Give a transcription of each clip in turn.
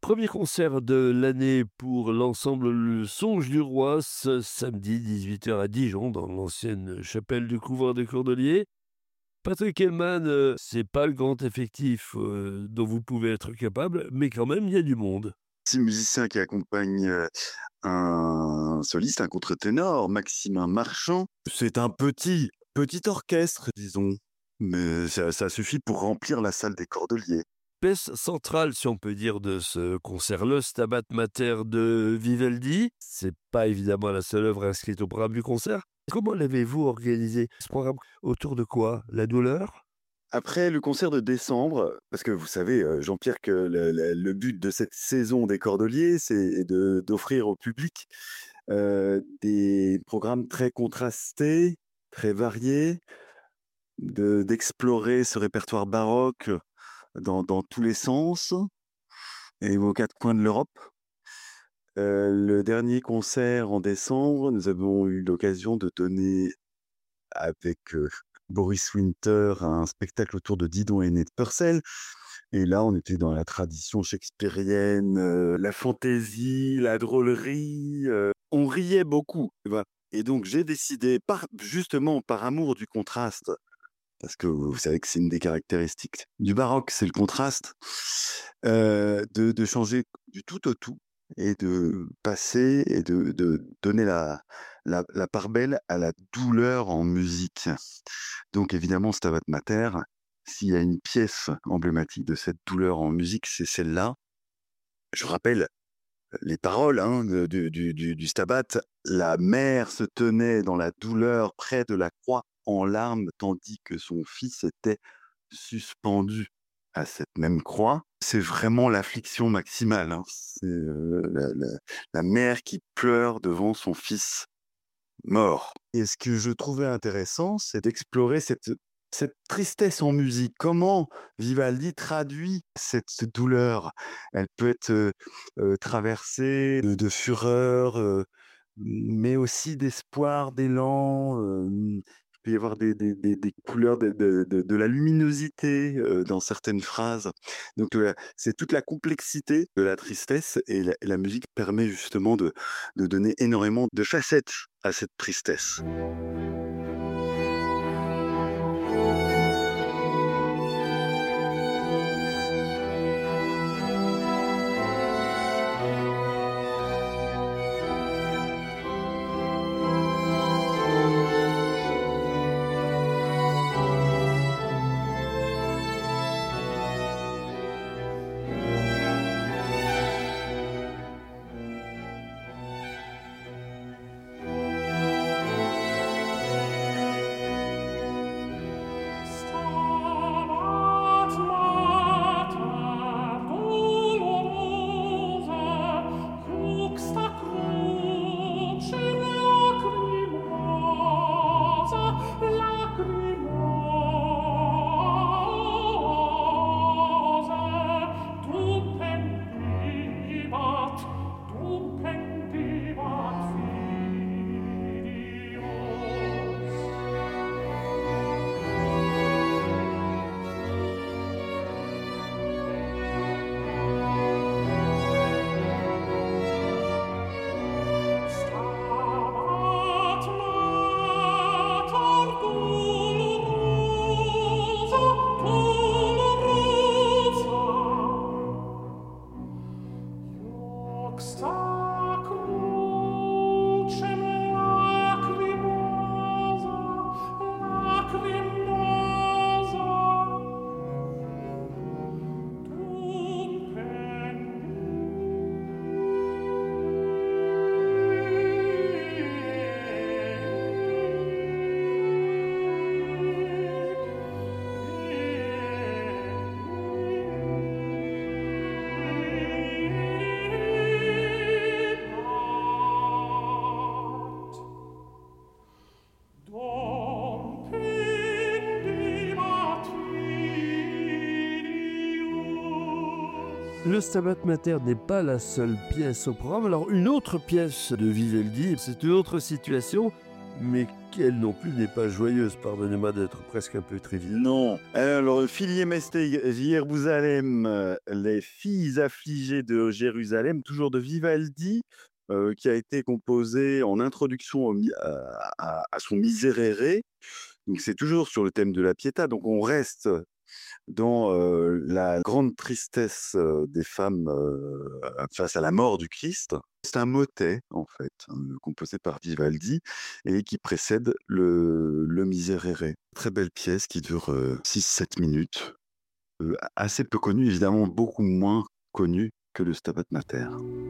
premier concert de l'année pour l'ensemble Le Songe du Roi, ce samedi 18 heures à Dijon, dans l'ancienne chapelle du couvent des Cordeliers. Patrick Hellman, c'est pas le grand effectif, dont vous pouvez être capable, mais quand même, il y a du monde. 6 musiciens qui accompagnent, un soliste, un contre-ténor, Maximin Marchand. C'est un petit orchestre, disons, mais ça suffit pour remplir la salle des Cordeliers. Pièce centrale, si on peut dire, de ce concert, le Stabat Mater de Vivaldi. C'est pas évidemment la seule œuvre inscrite au programme du concert. Comment l'avez-vous organisé, ce programme? Autour de quoi? La douleur? Après le concert de décembre, parce que vous savez, Jean-Pierre, que le but de cette saison des Cordeliers, c'est d'offrir au public, des programmes très contrastés, très variés, d'explorer ce répertoire baroque, dans tous les sens et aux 4 coins de l'Europe. Le dernier concert en décembre, nous avons eu l'occasion de donner avec, Boris Winter un spectacle autour de Didon Aîné de Purcell, et là, on était dans la tradition shakespearienne, la fantaisie, la drôlerie, on riait beaucoup, tu vois? Et donc j'ai décidé justement par amour du contraste, parce que vous savez que c'est une des caractéristiques du baroque, c'est le contraste, de changer du tout au tout et de passer et de donner la part belle à la douleur en musique. Donc évidemment, Stabat Mater, s'il y a une pièce emblématique de cette douleur en musique, c'est celle-là. Je rappelle les paroles, hein, du Stabat: «La mère se tenait dans la douleur près de la croix en larmes, tandis que son fils était suspendu à cette même croix». C'est vraiment l'affliction maximale, hein. C'est, la mère qui pleure devant son fils mort. Et ce que je trouvais intéressant, c'est d'explorer cette tristesse en musique. Comment Vivaldi traduit cette douleur? Elle peut être, traversée de fureur, mais aussi d'espoir, d'élan, il peut y avoir des couleurs, de la luminosité, dans certaines phrases. Donc, c'est toute la complexité de la tristesse, et la musique permet justement de donner énormément de facettes à cette tristesse. Stabat Mater dolorosa, juxta crucem lacrimosa, lacrimosa, dum pendibat Filius. Stabat Mater dolorosa, dolorosa, juxta crucem lacrimosa, lacrimosa, dum pendibat. Dom pendibat Filius. Le Stabat Mater n'est pas la seule pièce au programme. Alors, une autre pièce de Vivaldi, c'est une autre situation, mais qu'elle non plus n'est pas joyeuse. Pardonnez-moi d'être presque un peu trivial. Non. Alors, Filie Meste Jérusalem, les filles affligées de Jérusalem, toujours de Vivaldi, qui a été composé en introduction à son Miserere. Donc, c'est toujours sur le thème de la Pietà. Donc, on reste dans la grande tristesse des femmes face à la mort du Christ. C'est un motet, en fait, composé par Vivaldi et qui précède le Miserere. Très belle pièce qui dure 6-7 minutes. Assez peu connue, évidemment beaucoup moins connue que le Stabat Mater.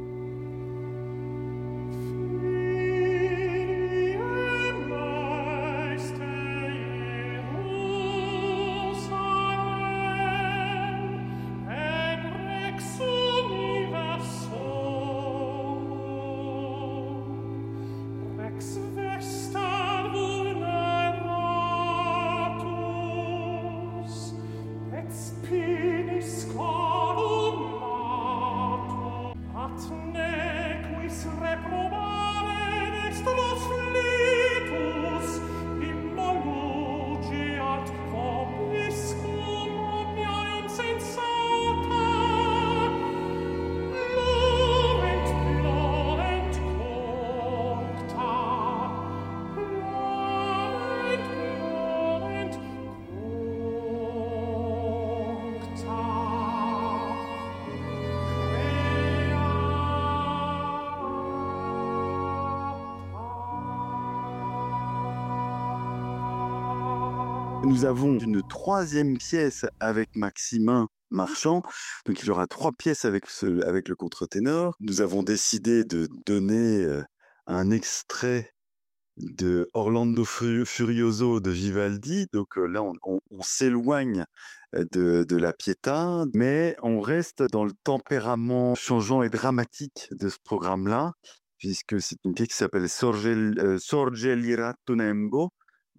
Nous avons une troisième pièce avec Maximin Marchand. Donc, il y aura 3 pièces avec le contre-ténor. Nous avons décidé de donner un extrait de Orlando Furioso de Vivaldi. Donc là, on s'éloigne de la Pietà, mais on reste dans le tempérament changeant et dramatique de ce programme-là, puisque c'est une pièce qui s'appelle Sorge l'Irato Nembo,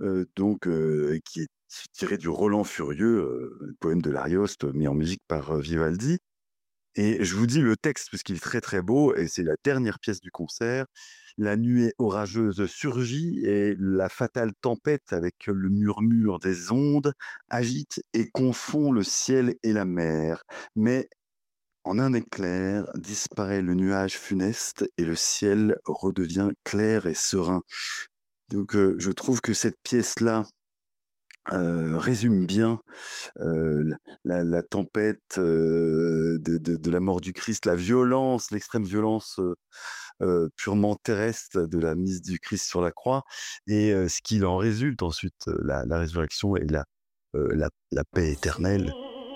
qui est tiré du Roland Furieux, le poème de l'Arioste, mis en musique par Vivaldi. Et je vous dis le texte, parce qu'il est très très beau, et c'est la dernière pièce du concert. La nuée orageuse surgit, et la fatale tempête, avec le murmure des ondes, agite et confond le ciel et la mer. Mais en un éclair, disparaît le nuage funeste, et le ciel redevient clair et serein. Donc je trouve que cette pièce-là résume bien la tempête de la mort du Christ, la violence, l'extrême violence purement terrestre de la mise du Christ sur la croix, et ce qu'il en résulte ensuite, la résurrection et la paix éternelle.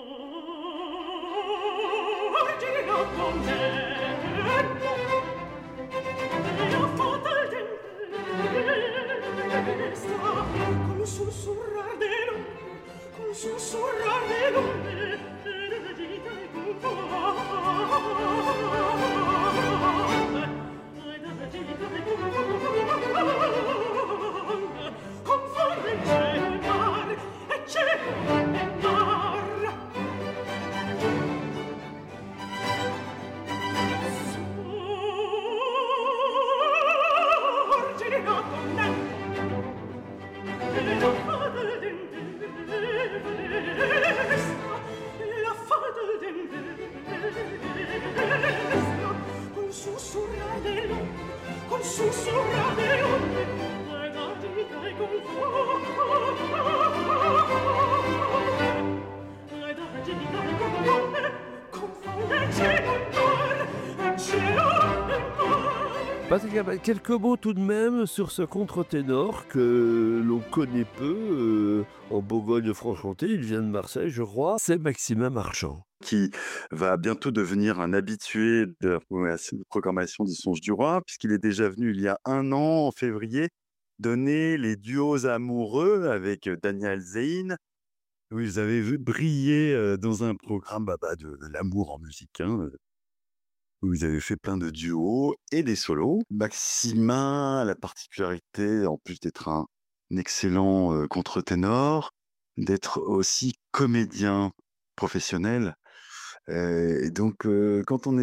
Patrick, quelques mots tout de même sur ce contre-ténor que l'on connaît peu en Bourgogne-Franche-Comté. Il vient de Marseille, je crois. C'est Maximin Marchand, qui va bientôt devenir un habitué de la programmation du Songe du Roi, puisqu'il est déjà venu il y a 1 an, en février, donner les duos amoureux avec Daniel Zeyn. Oui, vous avez vu briller dans un programme de l'amour en musique, où vous avez fait plein de duos et des solos. Maximin a la particularité, en plus d'être un excellent contre-ténor, d'être aussi comédien professionnel. Et donc, quand on est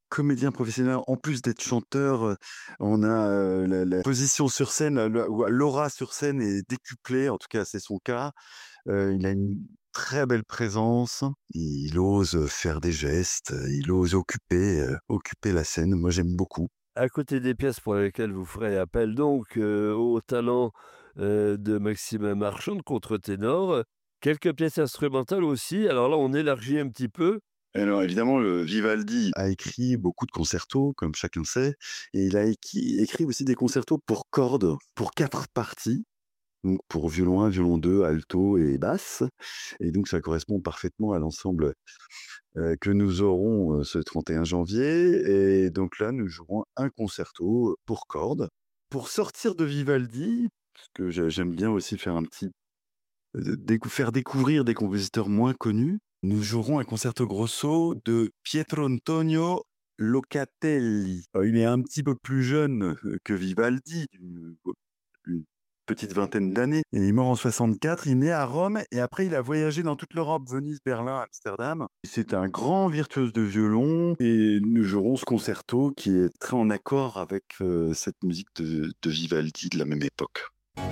comédien professionnel. En plus d'être chanteur, on a, la position sur scène, ou l'aura sur scène est décuplée, en tout cas c'est son cas. Il a une très belle présence, il ose faire des gestes, il ose occuper la scène. Moi j'aime beaucoup. À côté des pièces pour lesquelles vous ferez appel donc, au talent, de Maximin Marchand, de contre-ténor, quelques pièces instrumentales aussi. Alors là, on élargit un petit peu. Alors évidemment, Vivaldi a écrit beaucoup de concertos, comme chacun sait, et il a écrit aussi des concertos pour cordes, pour 4 parties, donc pour violon 1, violon 2, alto et basse, et donc ça correspond parfaitement à l'ensemble, que nous aurons, ce 31 janvier, et donc là, nous jouerons un concerto pour cordes. Pour sortir de Vivaldi, parce que j'aime bien aussi faire un petit faire découvrir des compositeurs moins connus, nous jouerons un concerto grosso de Pietro Antonio Locatelli. Il est un petit peu plus jeune que Vivaldi, une petite vingtaine d'années. Il est mort en 64, il est né à Rome et après il a voyagé dans toute l'Europe, Venise, Berlin, Amsterdam. C'est un grand virtuose de violon et nous jouerons ce concerto qui est très en accord avec cette musique de Vivaldi de la même époque.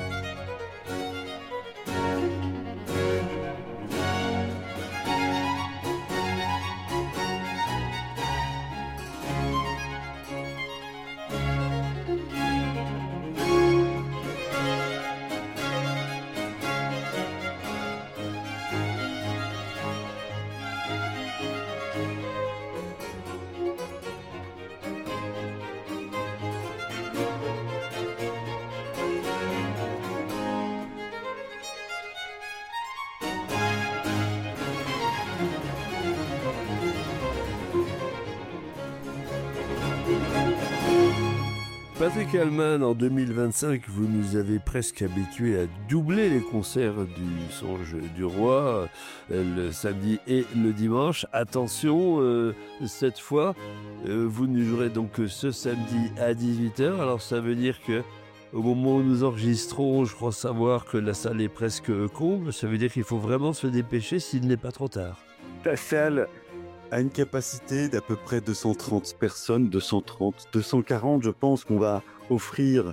Patrick Hallman, en 2025, vous nous avez presque habitués à doubler les concerts du Songe du Roi, le samedi et le dimanche. Attention, cette fois, vous nous jouerez donc ce samedi à 18h. Alors ça veut dire que au moment où nous enregistrons, je crois savoir que la salle est presque comble. Ça veut dire qu'il faut vraiment se dépêcher s'il n'est pas trop tard. La salle a une capacité d'à peu près 230 personnes, 230, 240, je pense qu'on va offrir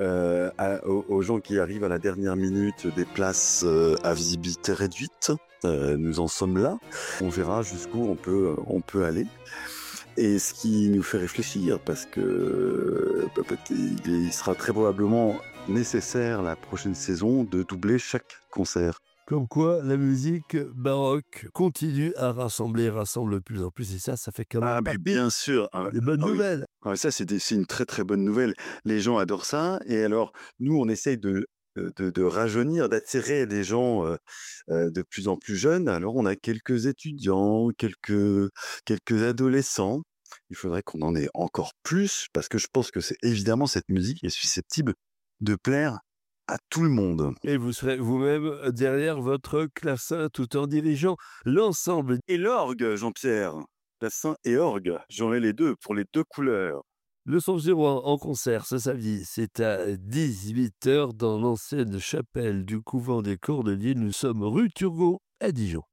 aux gens qui arrivent à la dernière minute des places à visibilité réduite. Nous en sommes là. On verra jusqu'où on peut aller. Et ce qui nous fait réfléchir, parce que il sera très probablement nécessaire la prochaine saison de doubler chaque concert. Comme quoi, la musique baroque continue à rassembler, rassemble de plus en plus. Et ça fait quand même Mais bien sûr. des bonnes Oui. nouvelles. Ça, c'est une très très bonne nouvelle. Les gens adorent ça. Et alors, nous, on essaye de rajeunir, d'attirer des gens de plus en plus jeunes. Alors, on a quelques étudiants, quelques adolescents. Il faudrait qu'on en ait encore plus, parce que je pense que c'est évidemment cette musique est susceptible de plaire à tout le monde. Et vous serez vous-même derrière votre clavecin tout en dirigeant l'ensemble. Et l'orgue, Jean-Pierre. Clavecin et orgue. J'aurai les deux, pour les deux couleurs. Le Songe du Roi en concert ce samedi, c'est à 18h dans l'ancienne chapelle du couvent des Cordeliers. Nous sommes rue Turgot à Dijon.